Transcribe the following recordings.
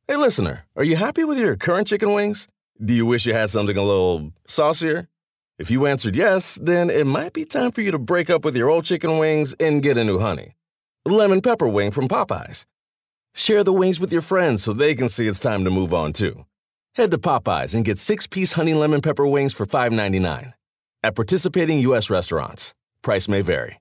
Hey, listener, are you happy with your current chicken wings? Do you wish you had something a little saucier? If you answered yes, then it might be time for you to break up with your old chicken wings and get a new honey. Lemon pepper wing from Popeyes. Share the wings with your friends so they can see it's time to move on too. Head to Popeyes and get 6-piece honey lemon pepper wings for $5.99. At participating U.S. restaurants. Price may vary.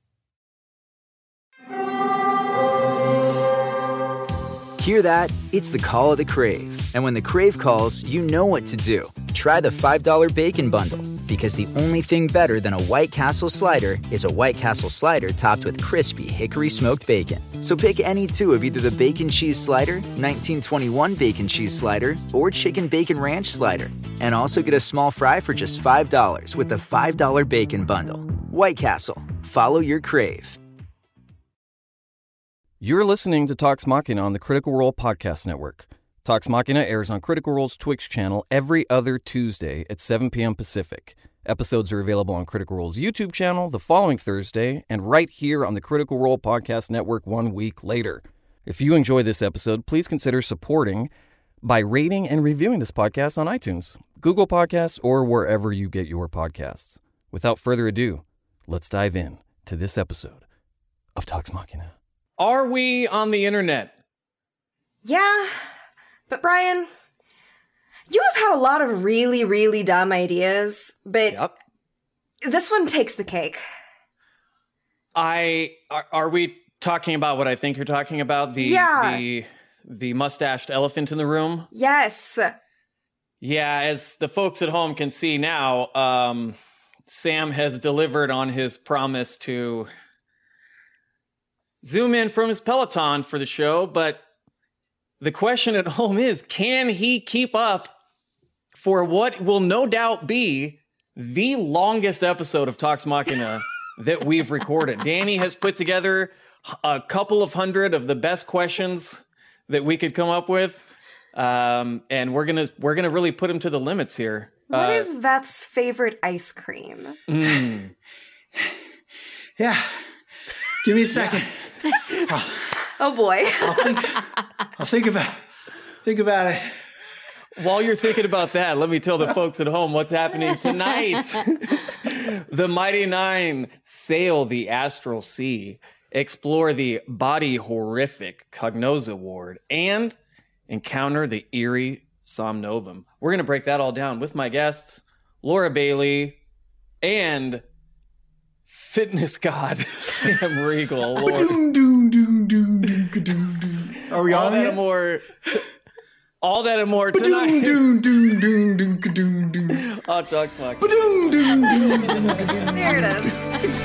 Hear that? It's the call of the Crave. And when the Crave calls, you know what to do. Try the $5 Bacon Bundle. Because the only thing better than a White Castle slider is a White Castle slider topped with crispy hickory smoked bacon. So pick any two of either the Bacon Cheese Slider, 1921 Bacon Cheese Slider, or Chicken Bacon Ranch Slider. And also get a small fry for just $5 with the $5 Bacon Bundle. White Castle. Follow your Crave. You're listening to Talks Machina on the Critical Role Podcast Network. Talks Machina airs on Critical Role's Twitch channel every other Tuesday at 7 p.m. Pacific. Episodes are available on Critical Role's YouTube channel the following Thursday and right here on the Critical Role Podcast Network 1 week later. If you enjoy this episode, please consider supporting by rating and reviewing this podcast on iTunes, Google Podcasts, or wherever you get your podcasts. Without further ado, let's dive in to this episode of Talks Machina. Are we on the internet? Yeah, but Brian, you have had a lot of really, really dumb ideas, but this one takes the cake. Are we talking about what I think you're talking about? The mustached elephant in the room? Yes. Yeah, as the folks at home can see now, Sam has delivered on his promise to zoom in from his Peloton for the show, but the question at home is, can he keep up for what will no doubt be the longest episode of Talks Machina that we've recorded? Danny has put together a couple of hundred of the best questions that we could come up with, and we're gonna really put him to the limits here. What is Veth's favorite ice cream? Yeah, give me a second. Yeah. Oh boy. I'll think about it. While you're thinking about that, let me tell the folks at home what's happening tonight. The Mighty Nine sail the astral sea, explore the body horrific Cognoza ward, and encounter the eerie Somnovum. We're going to break that all down with my guests, Laura Bailey and fitness god Sam Riegel. Are we on it? All that and more tonight. Hot Talks Machina. There it is.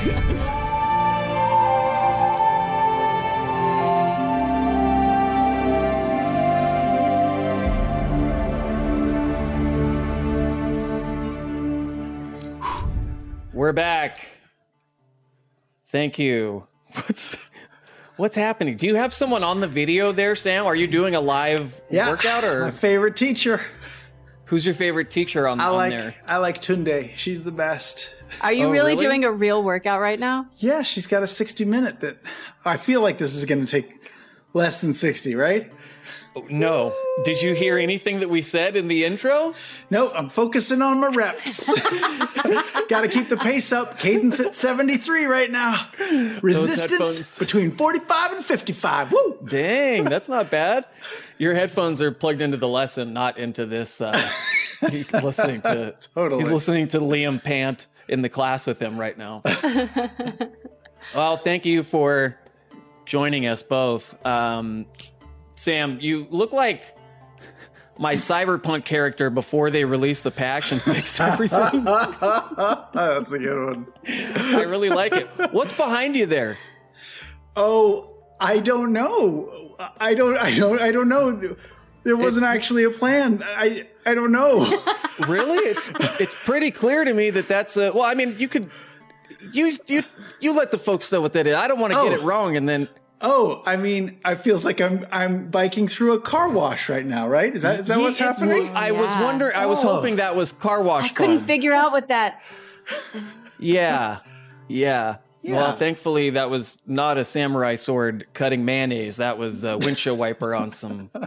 We're back. Thank you. What's happening? Do you have someone on the video there, Sam? Are you doing a live workout? Or my favorite teacher. Who's your favorite teacher on there? I like Tunde. She's the best. Are you really doing a real workout right now? Yeah, she's got a 60-minute that I feel like this is going to take less than 60, right? No. Did you hear anything that we said in the intro? No, I'm focusing on my reps. Got to keep the pace up. Cadence at 73 right now. Resistance between 45 and 55. Woo! Dang, that's not bad. Your headphones are plugged into the lesson, not into this. He's listening to He's listening to Liam pant in the class with him right now. Well, thank you for joining us both. Sam, you look like my Cyberpunk character before they released the patch and fixed everything. That's a good one. I really like it. What's behind you there? Oh, I don't know. I don't know. There wasn't actually a plan. I don't know. Really? It's pretty clear to me that that's a. Well, I mean, you could you let the folks know what that is. I don't want to get it wrong, and then. Oh, I mean, I feels like I'm biking through a car wash right now, right? Is that what's happening? I was wondering. I was hoping that was car wash. I couldn't figure out what that. Yeah. Well, thankfully, that was not a samurai sword cutting mayonnaise. That was a windshield wiper on some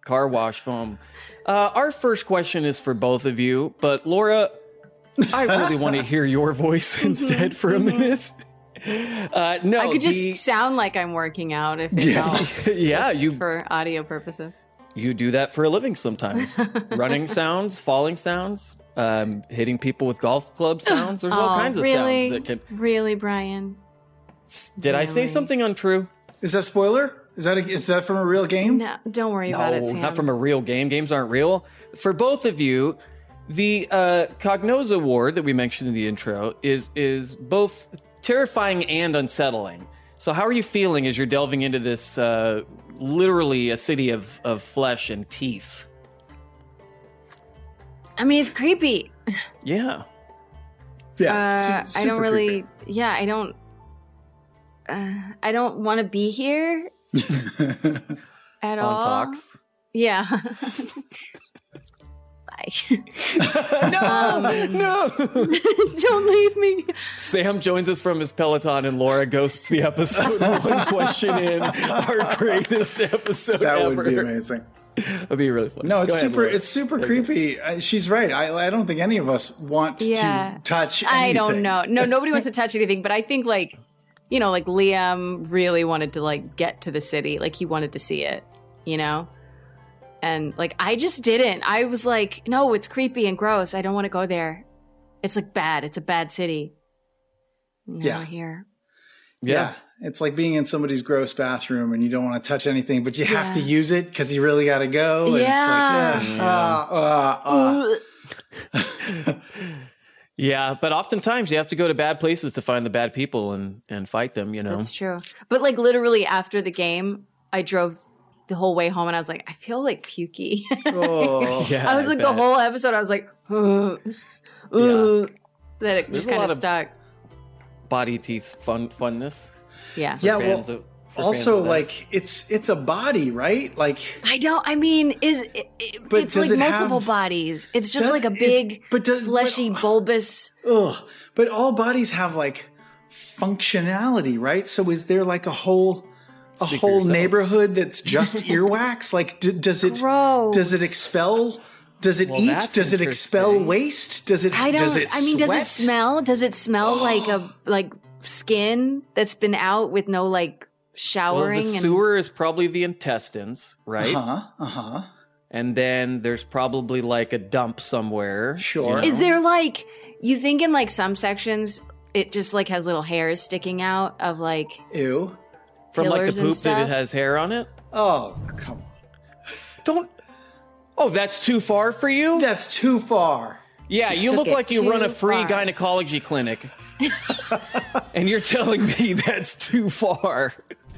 car wash foam. Our first question is for both of you, but Laura, I really want to hear your voice instead for a minute. No, I could just sound like I'm working out if it helps. Yeah, for audio purposes. You do that for a living sometimes. Running sounds, falling sounds, hitting people with golf club sounds. There's all kinds of sounds that can. Really, Brian? Did I say something untrue? Is that spoiler? Is that from a real game? No, don't worry about it, Sam. Not from a real game. Games aren't real. For both of you, the Cognoz Award that we mentioned in the intro is both terrifying and unsettling. So how are you feeling as you're delving into this literally a city of flesh and teeth? I mean, it's creepy. Yeah. Yeah. I don't really. Creepy. Yeah, I don't. I don't want to be here at all. On Talks. Yeah. Bye. No. Don't leave me. Sam joins us from his Peloton, and Laura ghosts the episode. One question in, our greatest episode that ever. Would be amazing. That'd be really fun. No, it's super creepy. She's right. I don't think any of us want to touch anything. I don't know. No, nobody wants to touch anything, but I think like Liam really wanted to like get to the city. Like he wanted to see it, And like I just didn't. I was like, no, it's creepy and gross. I don't want to go there. It's like bad. It's a bad city. Now we're here. Yeah. It's like being in somebody's gross bathroom and you don't want to touch anything, but you have to use it because you really got to go. And it's like, yeah, but oftentimes you have to go to bad places to find the bad people and fight them, That's true. But like literally after the game, I drove the whole way home and I was like, I feel like pukey. Yeah, I was like the whole episode, I was like, that it just kind of stuck. Body teeth funness. Yeah. Yeah. Also, like it's a body, right? Like it's like multiple bodies. It's just like a big, fleshy, bulbous. But all bodies have like functionality, right? So is there like a whole neighborhood that's just earwax? Like, does it expel? Does it eat? Does it expel waste? Does it? Does it smell? Does it smell like skin that's been out with no like showering? Well, the sewer is probably the intestines, right? And then there's probably like a dump somewhere. Sure. Is there like, you think in like some sections it just like has little hairs sticking out of like ew from like the poop that it has hair on it? Oh, come on. Don't. Oh, that's too far for you? That's too far. Yeah, you look like you run a free gynecology clinic. And you're telling me that's too far.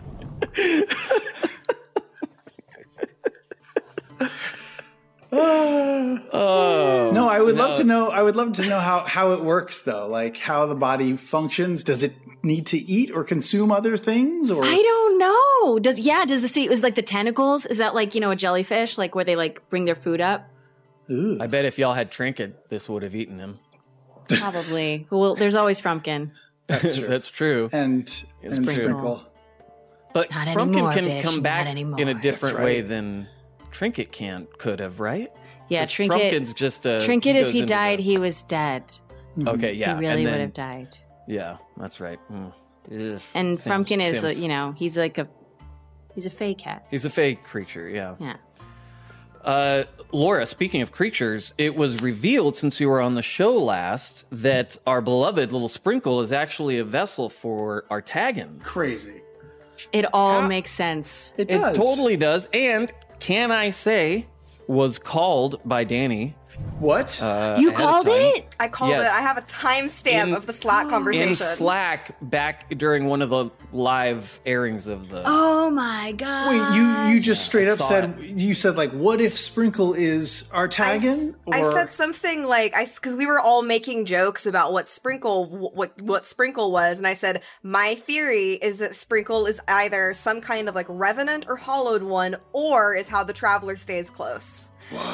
No, I would love to know. I would love to know how it works, though. Like how the body functions. Does it need to eat or consume other things? Or I don't know. Does the sea? Is like the tentacles? Is that like a jellyfish, like where they like bring their food up? Ooh. I bet if y'all had Trinket, this would have eaten him. Probably. Well, there's always Frumpkin. That's true. That's true. And Sprinkle. But not Frumpkin anymore, can bitch, come back anymore. in a different way than Trinket could have, right? Yeah, Trinket. Frumpkin's just a Trinket. If he died, he was dead. Okay, yeah, he really would have died. Yeah, that's right. And Frumpkin is, he's a fey cat. He's a fey creature. Yeah. Yeah. Laura, speaking of creatures, it was revealed since you were on the show last that our beloved little Sprinkle is actually a vessel for Artagan. Crazy. It all makes sense. It does. It totally does. And can I say, was called by Danny. What? You called it? I called it. I have a timestamp of the Slack conversation. In Slack, back during one of the live airings of the... Oh my god! Wait, you just straight up said, you said like, what if Sprinkle is Artagan? I said something like, because we were all making jokes about what Sprinkle was, and I said, my theory is that Sprinkle is either some kind of like revenant or hollowed one, or is how the Traveler stays close.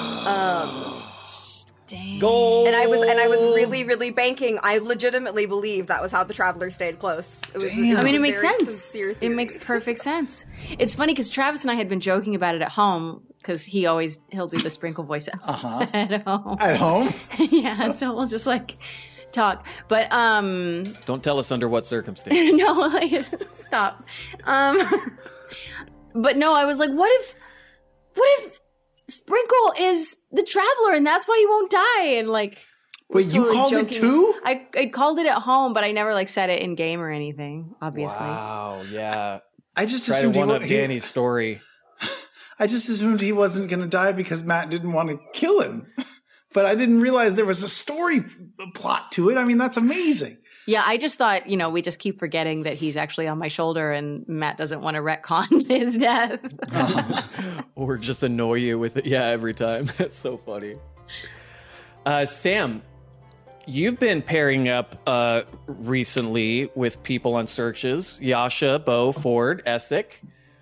Dang. Gold. And I was really, really banking. I legitimately believed that was how the Traveler stayed close. It was it makes sense. It makes perfect sense. It's funny because Travis and I had been joking about it at home because he'll do the Sprinkle voice at home. At home? Yeah, so we'll just like talk. But don't tell us under what circumstances. no, like stop. But no, I was like, what if Sprinkle is the traveler and that's why he won't die? And like, wait, you called it too? I called it at home, but I never like said it in game or anything. Obviously. Wow. Yeah. I just Try to assumed one up Danny's story. I just assumed he wasn't going to die because Matt didn't want to kill him. But I didn't realize there was a story plot to it. I mean, that's amazing. Yeah, I just thought, we just keep forgetting that he's actually on my shoulder and Matt doesn't want to retcon his death. Or just annoy you with it. Yeah, every time. That's so funny. Sam, you've been pairing up recently with people on searches. Yasha, Bo, Ford, Essek.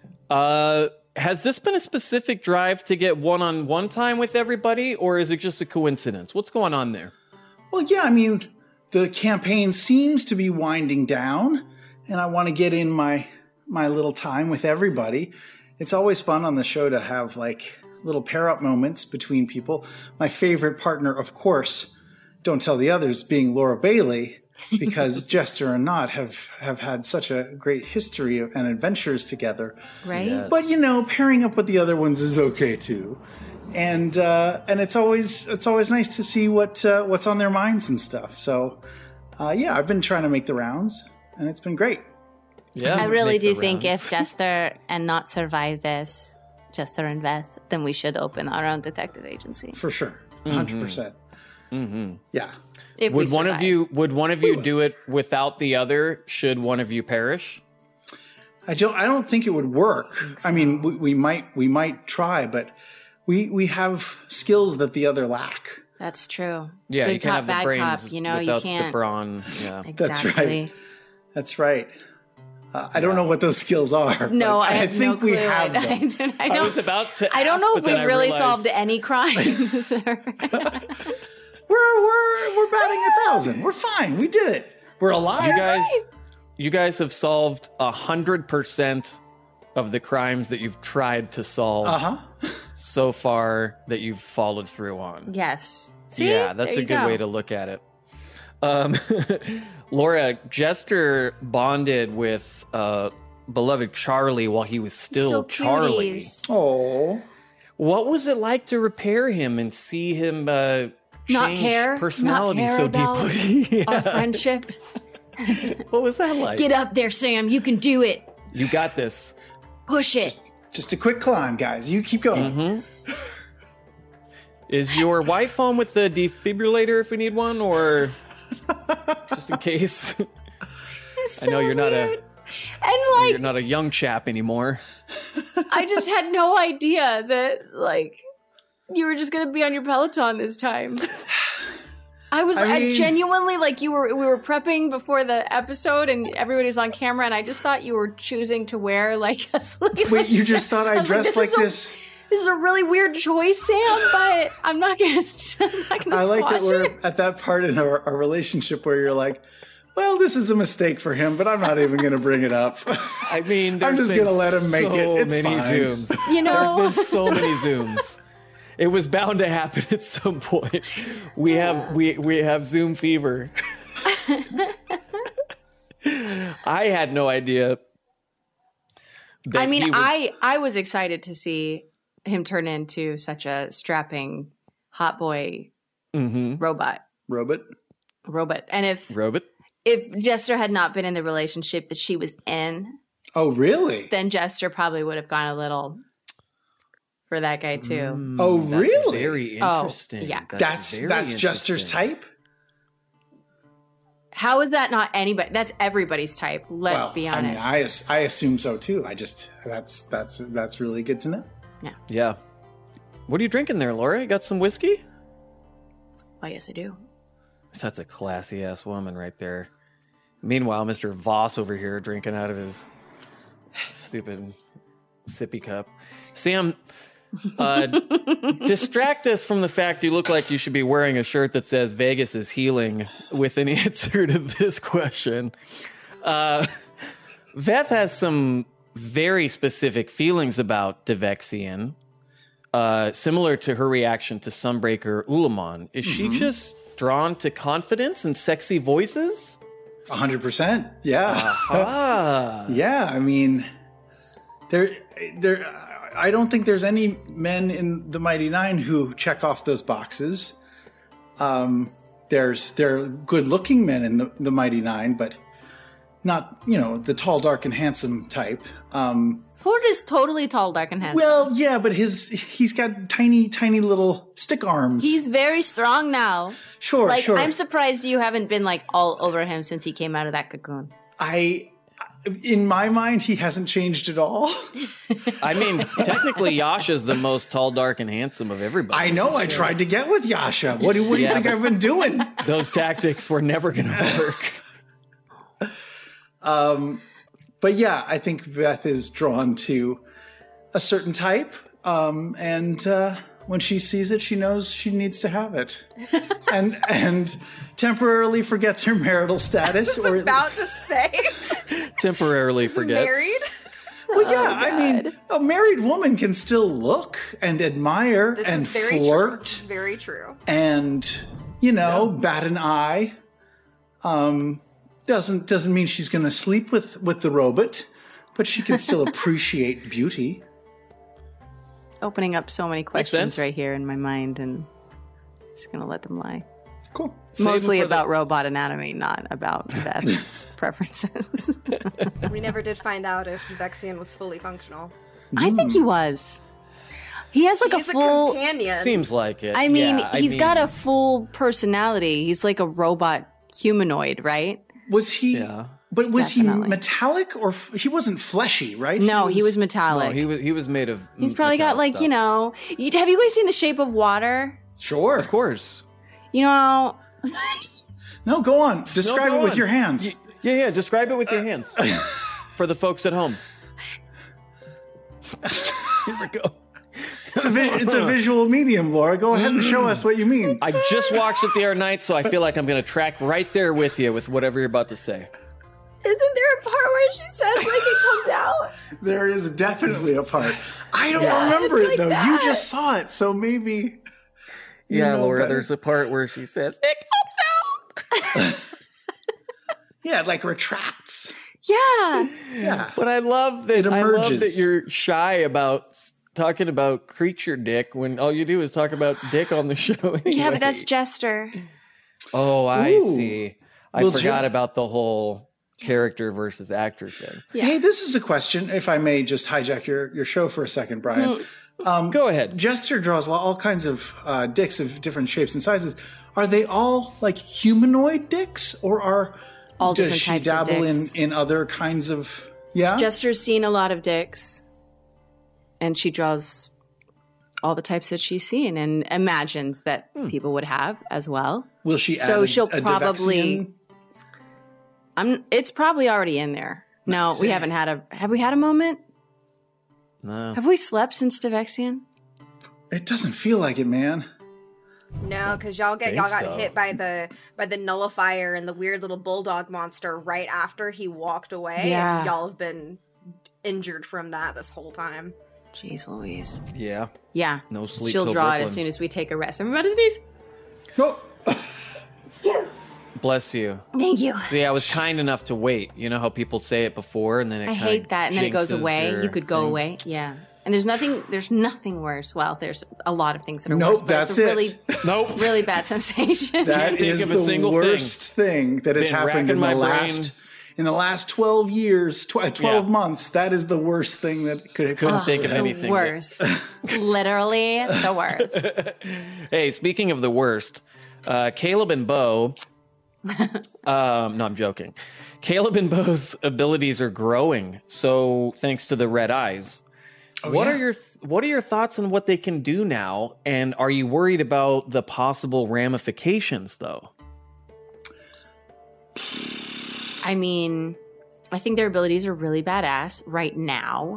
Has this been a specific drive to get one-on-one time with everybody, or is it just a coincidence? What's going on there? Well, yeah, I mean, the campaign seems to be winding down, and I want to get in my little time with everybody. It's always fun on the show to have, like, little pair-up moments between people. My favorite partner, of course, don't tell the others, being Laura Bailey, because Jester and Nott have had such a great history and adventures together. Right. Yes. But, pairing up with the other ones is okay, too. And it's always nice to see what's on their minds and stuff. So, I've been trying to make the rounds, and it's been great. Yeah, I really do think if Jester and Nott survive this, Jester and Veth, then we should open our own detective agency. For sure. 100%. Mm-hmm. Yeah. Would one of you do it without the other? Should one of you perish? I don't think it would work. I mean, we might try, but we have skills that the other lack. That's true. Yeah, Good you can't cop, have the bad brains cop. You without can't. the brawn. Yeah. Exactly. That's right. I don't know what those skills are. No, but I think no we clue. have them. I was about to. I don't ask, know but if then we've I really realized- solved any crimes. We're batting 1,000. We're fine. We did it. We're alive. You guys have solved 100% of the crimes that you've tried to solve so far that you've followed through on. Yes. See? Yeah, that's There a you good go. way to look at it. Laura, Jester bonded with beloved Charlie while he was still So Charlie. cuties. Oh. What was it like to repair him and see him Not change care. personality Not care so about deeply? Our friendship. What was that like? Get up there, Sam. You can do it. You got this. Push it. Just a quick climb, guys. You keep going. Is your wife home with the defibrillator if we need one, or just in case? I know you're not you're not a young chap anymore. I just had no idea that you were just gonna be on your Peloton this time. I genuinely we were prepping before the episode and everybody's on camera and I just thought you were choosing to wear a sleeve. Wait, you just thought I dressed like this? This is a really weird choice, Sam, but I'm not gonna I like that squash we're it. at that part in our relationship where you're like, well, this is a mistake for him, but I'm not even going to bring it up. I mean, I'm just going to let him make it. It's many fine. Zooms. There's been so many Zooms. It was bound to happen at some point. We have Zoom fever. I had no idea. I mean, I was excited to see him turn into such a strapping hot boy robot. And if Jester had not been in the relationship that she was in, oh really? Then Jester probably would have gone a little for that guy too. Oh really? Very interesting. Oh, yeah. That's Jester's type. How is that not anybody? That's everybody's type. Let's be honest. I mean, I assume so too. That's really good to know. Yeah. What are you drinking there, Laura? You got some whiskey? Oh yes, I do. That's a classy ass woman right there. Meanwhile, Mr. Voss over here drinking out of his stupid sippy cup. Sam, distract us from the fact you look like you should be wearing a shirt that says Vegas is healing with an answer to this question. Veth has some very specific feelings about Devexian. similar to her reaction to Sunbreaker Ulamon, is she just drawn to confidence and sexy voices? 100%. Yeah. Yeah. I mean, I don't think there's any men in the Mighty Nein who check off those boxes. There are good-looking men in the Mighty Nein, but not, the tall, dark, and handsome type. Ford is totally tall, dark, and handsome. Well, yeah, but he's got tiny, tiny little stick arms. He's very strong now. Sure. I'm surprised you haven't been all over him since he came out of that cocoon. In my mind, he hasn't changed at all. I mean, technically, Yasha's the most tall, dark, and handsome of everybody. I know. I tried to get with Yasha. What do you think I've been doing? Those tactics were never going to work. But yeah, I think Veth is drawn to a certain type, and when she sees it, she knows she needs to have it, and temporarily forgets her marital status. I was about to say, temporarily forgets. Married? Well, yeah, I mean, a married woman can still look and admire and flirt. This is very true. And bat an eye. Doesn't mean she's going to sleep with the robot, but she can still appreciate beauty. Opening up so many questions right here in my mind, and just going to let them lie. Cool. Mostly about robot anatomy, not about Veth's preferences. We never did find out if Vexian was fully functional. I think he was. He has He's a full companion. Seems like it. I mean, he's got a full personality. He's like a robot humanoid, right? Was he? Yeah. But was Definitely. he metallic or he wasn't fleshy, right? No, he was metallic. No, he was made of. He's probably got metallic stuff. Have you guys seen The Shape of Water? Sure. Of course. No, go on. Describe it with your hands. Yeah. Describe it with your hands for the folks at home. Here we go. It's a visual medium, Laura. Go ahead and show us what you mean. I just watched it the other night, so I feel like I'm going to track right there with you with whatever you're about to say. Isn't there a part where she says it comes out? There is definitely a part. I don't remember it though. That. You just saw it, so maybe. Yeah, Laura. Better. There's a part where she says it comes out. Yeah, it retracts. Yeah. But I love that. It emerges. I love that you're shy about talking about creature dick when all you do is talk about dick on the show. Anyway. Yeah, but that's Jester. Oh, I see. I forgot about the whole character versus actor thing. Yeah. Hey, this is a question, if I may just hijack your show for a second, Brian. Go ahead. Jester draws all kinds of dicks of different shapes and sizes. Are they all humanoid dicks, or does she dabble in other kinds of? Yeah, Jester's seen a lot of dicks, and she draws all the types that she's seen and imagines that people would have as well. Will she? So add she'll a probably. It's probably already in there. No, we haven't had Have we had a moment? No. Have we slept since Devexian? It doesn't feel like it, man. No, because y'all got hit by the nullifier and the weird little bulldog monster right after he walked away. Yeah. And y'all have been injured from that this whole time. Jeez Louise. Yeah. Yeah. No sleep. She'll till draw Brooklyn. it as soon as we take a rest. Everybody sneeze. Oh. Bless you. Thank you. See, I was kind enough to wait. You know how people say it before and then it I hate that, and then it goes jinxes away. your You could go thing. away. Yeah. And there's nothing worse. Well, there's a lot of things that are Nope, worse. But that's it's a it. really, Nope. really bad sensation. That Can't think is of a the single worst thing that has Been happened racking in my the last 12 years, 12 months. That is the worst thing that could have Couldn't come. think of anything. The worst. Literally the worst. Hey, speaking of the worst, Caleb and Bo. No, I'm joking. Caleb and Bo's abilities are growing, so thanks to the red eyes. What are your thoughts on what they can do now? And are you worried about the possible ramifications, though? I mean, I think their abilities are really badass right now.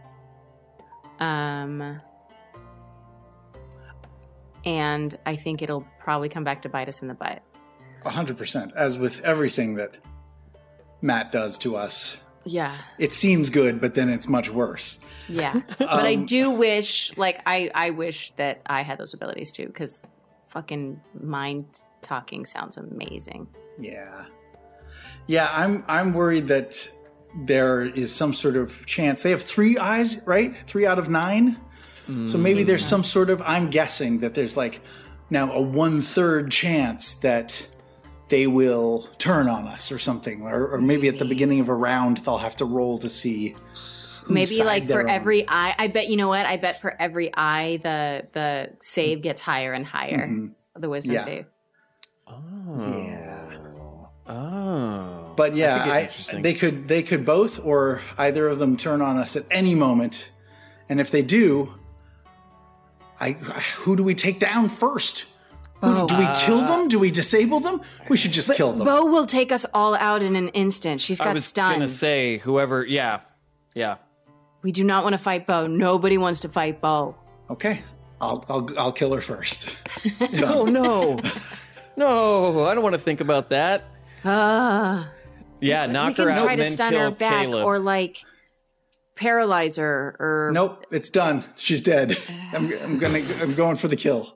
And I think it'll probably come back to bite us in the butt. 100%. As with everything that Matt does to us, Yeah. It seems good, but then it's much worse. Yeah. But I do wish, like, I wish that I had those abilities too, because fucking mind talking sounds amazing. Yeah. Yeah, I'm worried that there is some sort of chance. They have 3 eyes, right? 3 out of 9. So maybe there's some sort of, I'm guessing that there's like now a 1/3 chance that they will turn on us or something. Or maybe at the beginning of a round, they'll have to roll to see. Maybe like for every eye, I bet, you know what? I bet for every eye, the save gets higher and higher. The wisdom save. Oh. But yeah, they could both or either of them turn on us at any moment. And if they do, who do we take down first? Do we kill them? Do we disable them? We should just kill them. Bo will take us all out in an instant. She's got stunned. I was gonna say whoever. Yeah. We do not want to fight Bo. Nobody wants to fight Bo. Okay, I'll kill her first. Oh no, no! I don't want to think about that. Yeah, knock her out try and to then stun kill her back Caleb. or like paralyze her or Nope, it's done. She's dead. I'm going for the kill.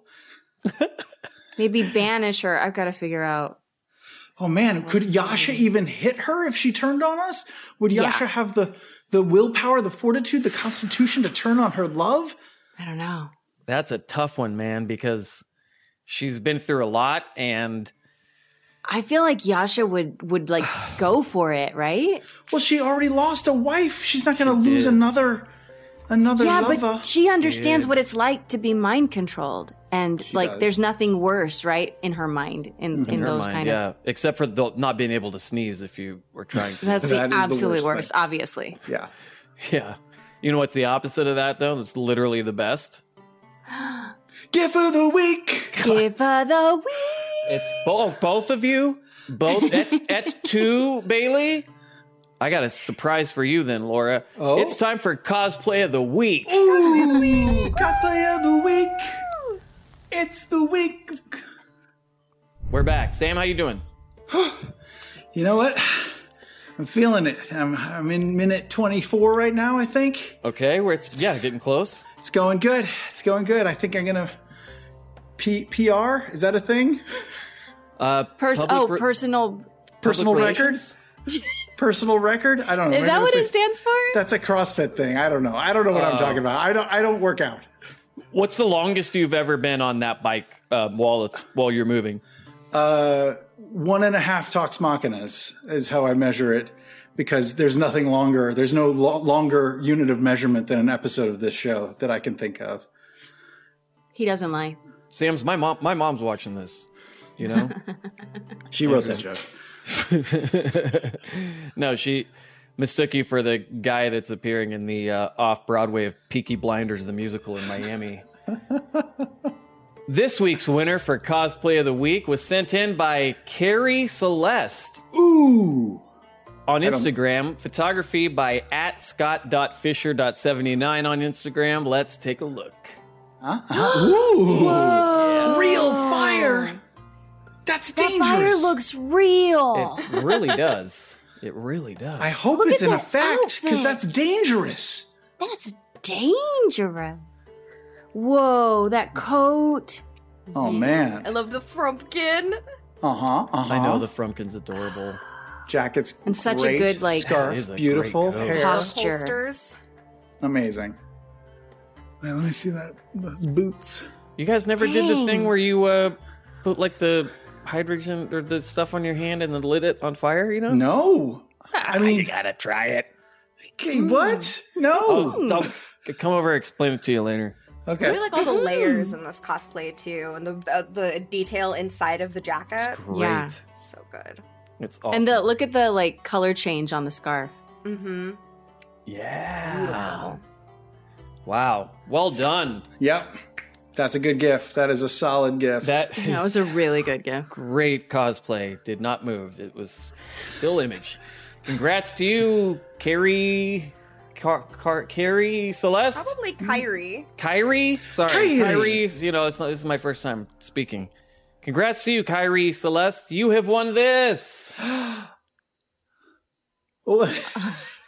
maybe banish her. I've got to figure out. Oh man, could Yasha even hit her if she turned on us? Would Yasha have the willpower, the fortitude, the constitution to turn on her love? I don't know. That's a tough one, man, because she's been through a lot, and I feel like Yasha would like go for it, right? Well, she already lost a wife. She's not going to lose another yeah, lover. but she understands what it's like to be mind controlled, and there's nothing worse, right, in her mind, in those mind, kind of. except for not being able to sneeze if you were trying to. That's That the is the absolute worst worst, thing. obviously. Yeah. Yeah. You know what's the opposite of that, though? It's literally the best. Give her the week. Give her the week. It's both of you, both at 2, Bailey. I got a surprise for you then, Laura. Oh? It's time for cosplay of the week. Ooh, cosplay of the week. It's the week. We're back. Sam, how you doing? You know what? I'm feeling it. I'm in minute 24 right now, I think. Okay, getting close. It's going good. It's going good. I think I'm going to PR? Is that a thing? Personal Personal Public record? relations? Personal record? I don't know. Is that what it stands for? That's a CrossFit thing. I don't know. I don't know what I'm talking about. I don't work out. What's the longest you've ever been on that bike while you're moving? 1.5 Talks Machinas is how I measure it, because there's nothing longer. There's no longer unit of measurement than an episode of this show that I can think of. He doesn't lie. Sam's my mom's watching this. You know, She wrote that joke. no, she mistook you for the guy that's appearing in the off-Broadway of Peaky Blinders, the musical in Miami. This week's winner for Cosplay of the Week was sent in by Carrie Celeste. Ooh. On Instagram, photography by @scott.fisher.79 on Instagram. Let's take a look. Ooh. Yes. Real fire. That's dangerous. That fire looks real. It really does. It really does. I hope Look it's at in that effect, because outfit. that's dangerous. That's dangerous. Whoa, that coat. Oh, man. I love the frumpkin. I know the Frumpkin's adorable. Jacket's And such a great. good, like, scarf, It is a beautiful great coat. hair. Posture. Holsters. Amazing. Man, let me see those boots. You guys never did the Dang. thing where you put like the hydrogen or the stuff on your hand and then lit it on fire, you know? No. I mean, You gotta try it. okay, what? No. I'll come over and explain it to you later. I Okay. really like all the layers in this cosplay too, and the detail inside of the jacket. Great. Yeah. So good. It's awesome. And look at the like color change on the scarf. Mm-hmm. yeah. Beautiful. Wow. Well done. Yep. That's a good gift. That is a solid gift. That That was a really good gift. great cosplay. Did not move. It was still image. Congrats to you, Carrie. Carrie Celeste? Probably Kyrie. Kyrie? Sorry. Kyrie. Kyrie's, this is my first time speaking. Congrats to you, Kyrie Celeste. You have won this. What?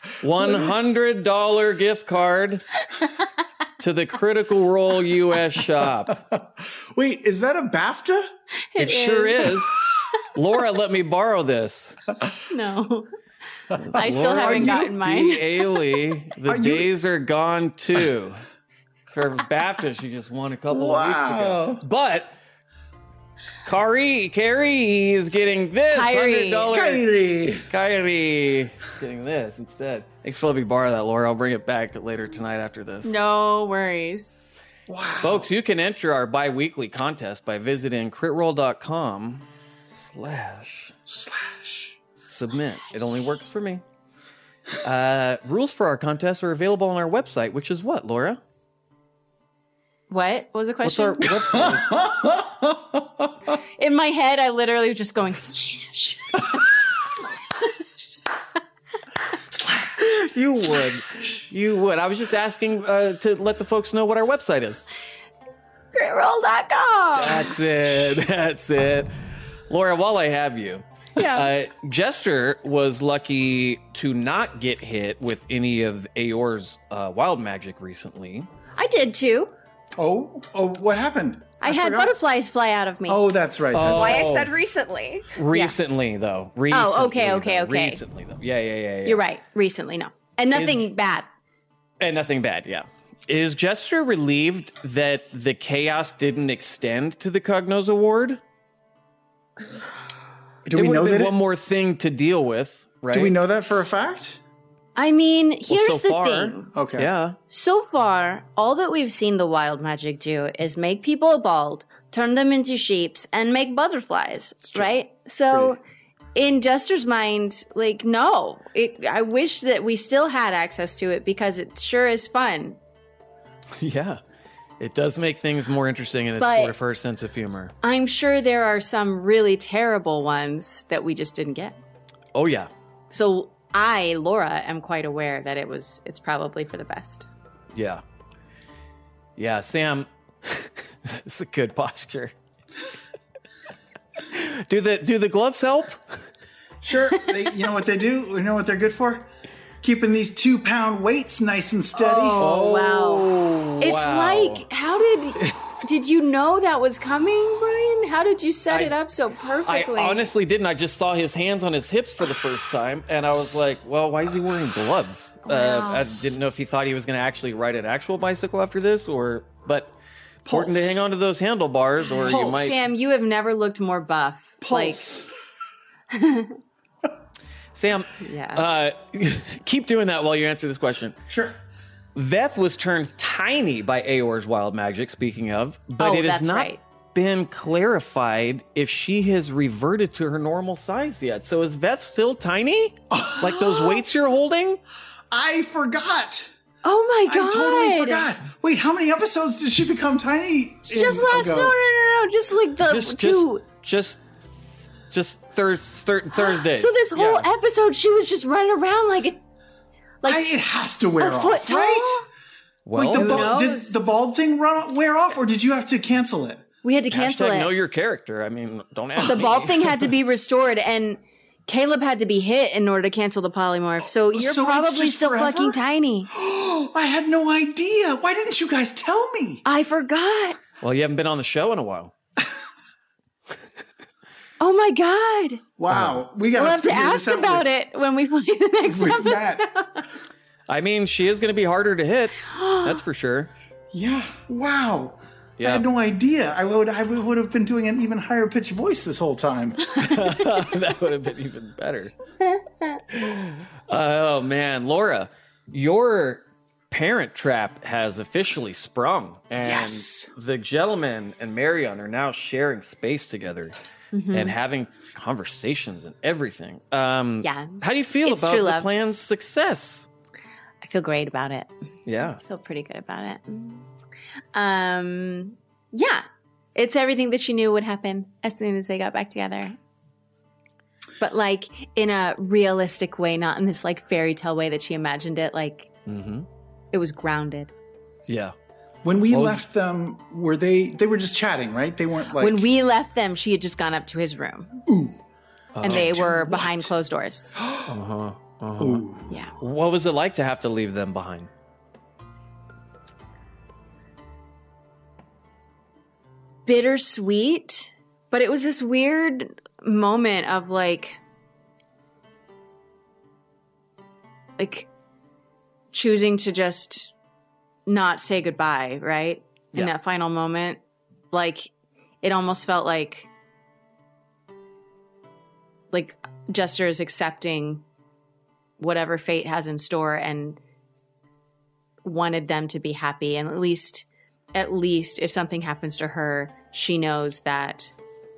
$100 gift card to the Critical Role US shop. Wait, is that a BAFTA? It sure is. Laura, let me borrow this. No. I still haven't gotten mine. Ailey, the days are gone too. It's her BAFTA she just won a couple of weeks ago. But Carrie is getting this $100. Kyrie getting this instead. Thanks for letting me borrow that, Laura. I'll bring it back later tonight after this. No worries. Wow. Folks, you can enter our bi-weekly contest by visiting critroll.com/submit. It only works for me. Rules for our contest are available on our website, which is what, Laura? What was the question? What's our website? In my head, I literally was just going slash. You would. I was just asking to let the folks know what our website is. Critroll.com. That's it. Laura, while I have you, Jester was lucky to not get hit with any of Aor's wild magic recently. I did too. Oh, what happened? I had butterflies fly out of me. Oh, that's right. That's why I said recently. Recently, though. Okay. Recently, though. Yeah. You're right. Recently, no. And nothing bad. And nothing bad, yeah. Is Jester relieved that the chaos didn't extend to the Cognos Award? Do we know that? One more thing to deal with, right? Do we know that for a fact? I mean, here's the thing. Okay. Yeah. So far, all that we've seen the wild magic do is make people bald, turn them into sheeps, and make butterflies, right? So, in Jester's mind, like, no. I wish that we still had access to it because it sure is fun. Yeah. It does make things more interesting, and it's sort of her sense of humor. I'm sure there are some really terrible ones that we just didn't get. Oh, yeah. So I, Laura, am quite aware that it's probably for the best. Yeah. Yeah, Sam, this is a good posture. Do the gloves help? Sure. You know what they do? You know what they're good for? Keeping these 2-pound weights nice and steady. Oh, wow. It's like, how did you know that was coming, Brian? How did you set it up so perfectly? I honestly didn't. I just saw his hands on his hips for the first time, and I was like, well, why is he wearing gloves? Wow. I didn't know if he thought he was going to actually ride an actual bicycle after this, but important to hang on to those handlebars, or you might... Sam, you have never looked more buff. Pulse. Sam, keep doing that while you answer this question. Sure. Veth was turned tiny by Aor's wild magic, speaking of, but it has not been clarified if she has reverted to her normal size yet. So is Veth still tiny? Like those weights you're holding? I forgot. Oh my God. I totally forgot. Wait, how many episodes did she become tiny? Just last, no. Just like the two. Just Thursdays. So this whole episode, she was just running around like it has to wear a off, foot tall? right? Well, did the bald thing wear off, or did you have to cancel it? We had to cancel it. Know your character. I mean, don't ask The me. bald thing had to be restored, and Caleb had to be hit in order to cancel the polymorph. So you're probably still forever? fucking tiny. I had no idea. Why didn't you guys tell me? I forgot. Well, you haven't been on the show in a while. Oh my God. Wow. We'll have to ask about it when we play the next episode. I mean, she is going to be harder to hit. That's for sure. Yeah. Wow. Yeah. I had no idea. I would have been doing an even higher pitched voice this whole time. That would have been even better. Oh, man. Laura, your parent trap has officially sprung. And the gentleman and Marion are now sharing space together. Mm-hmm. And having conversations and everything. How do you feel about the plan's success? I feel great about it. Yeah. I feel pretty good about it. Yeah. It's everything that she knew would happen as soon as they got back together. But like in a realistic way, not in this like fairy tale way that she imagined it. Like it was grounded. Yeah. When we left them, were they were just chatting, right? They weren't like... When we left them, she had just gone up to his room. Ooh. And they were behind closed doors. Yeah. What was it like to have to leave them behind? Bittersweet, but it was this weird moment of like choosing to just not say goodbye, right? In that final moment. Like, it almost felt like Jester is accepting whatever fate has in store and wanted them to be happy. And at least if something happens to her, she knows that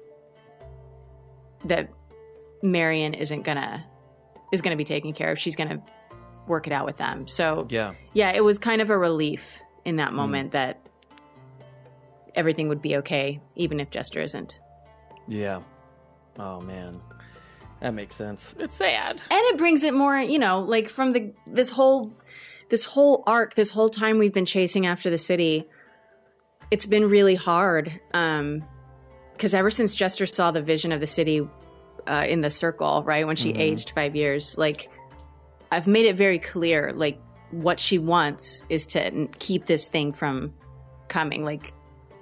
Marion is gonna be taken care of. She's gonna work it out with them. So yeah, it was kind of a relief in that moment that everything would be okay, even if Jester isn't. Yeah. Oh man, that makes sense. It's sad, and it brings it more, like from this whole arc, this whole time we've been chasing after the city. It's been really hard, because ever since Jester saw the vision of the city in the circle, right, when she aged 5 years, like, I've made it very clear, like, what she wants is to keep this thing from coming. Like,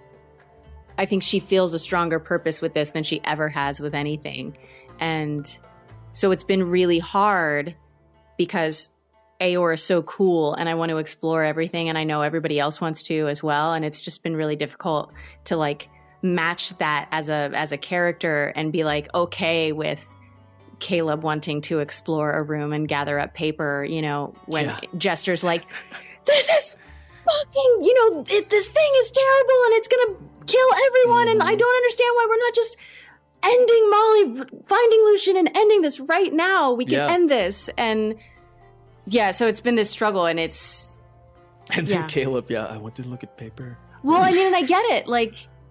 I think she feels a stronger purpose with this than she ever has with anything. And so it's been really hard because Aor is so cool and I want to explore everything, and I know everybody else wants to as well. And it's just been really difficult to like match that as a character and be like okay with Caleb wanting to explore a room and gather up paper, when Jester's like, this is fucking, this thing is terrible and it's gonna kill everyone, and I don't understand why we're not just ending Molly, finding Lucian, and ending this right now. We can end this. And so it's been this struggle, and it's... And then Caleb, I want to look at paper. Well, I mean, and I get it. Like,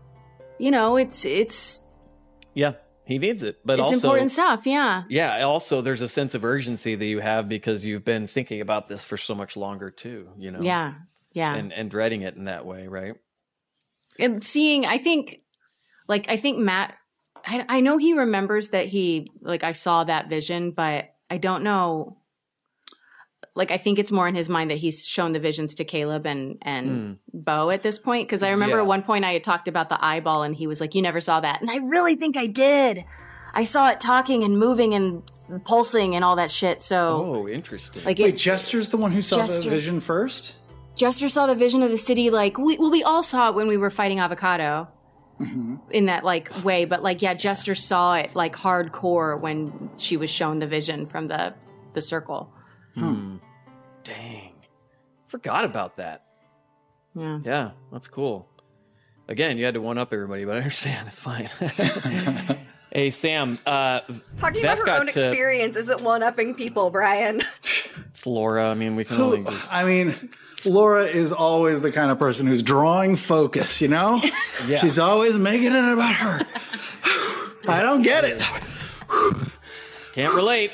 it's... Yeah, he needs it. But it's also... It's important stuff, yeah. Yeah, also there's a sense of urgency that you have because you've been thinking about this for so much longer too, Yeah, yeah. And dreading it in that way, right? And seeing, I think Matt... I know he remembers that I saw that vision, but I don't know... Like, I think it's more in his mind that he's shown the visions to Caleb and Bo at this point. Because I remember at one point I had talked about the eyeball, and he was like, you never saw that. And I really think I did. I saw it talking and moving and pulsing and all that shit. So, oh, interesting. Like, wait, Jester's the one who saw the vision first? Jester saw the vision of the city. Like, we all saw it when we were fighting Avocado in that, like, way. But, like, Jester saw it, like, hardcore when she was shown the vision from the circle. Dang. Forgot about that. Yeah. Yeah, that's cool. Again, you had to one-up everybody, but I understand. It's fine. Hey, Sam. Talking about her own experience isn't one-upping people, Brian. It's Laura. I mean, we can only just... I mean, Laura is always the kind of person who's drawing focus, Yeah. She's always making it about her. I don't get it. Can't relate.